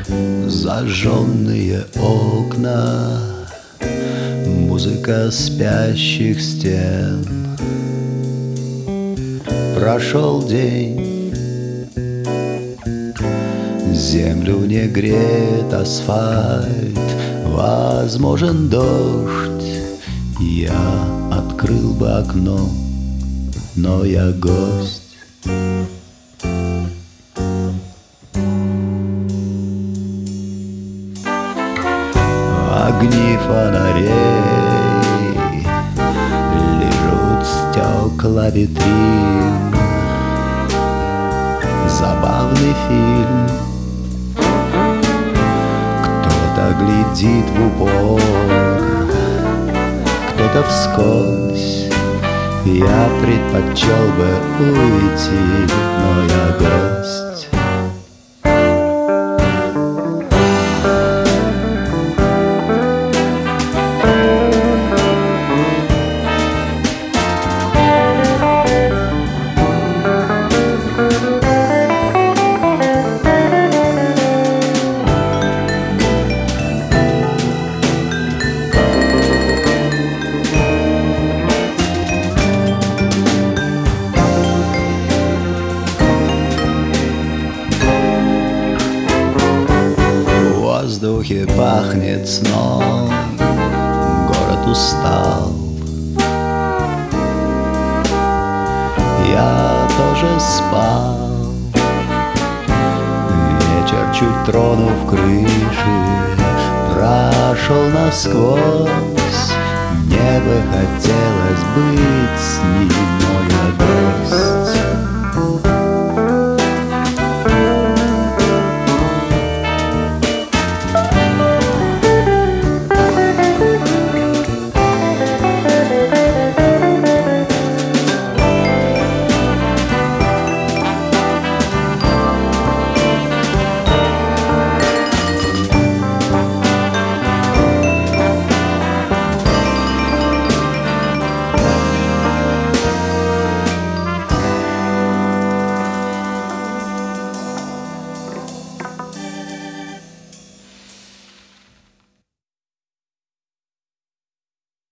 Зажженные окна, музыка спящих стен. Прошел день, землю не греет асфальт, возможен дождь. Я открыл бы окно, но я гость. Огни фонарей лижут стекла витрин. Забавный фильм. Кто-то глядит в упор, кто-то вскользь. Я предпочел бы уйти, но я гость. В воздухе пахнет сном, город устал. Я тоже спал. Вечер, чуть тронув крыши, прошел насквозь. Мне бы хотелось быть с ним, но я гость.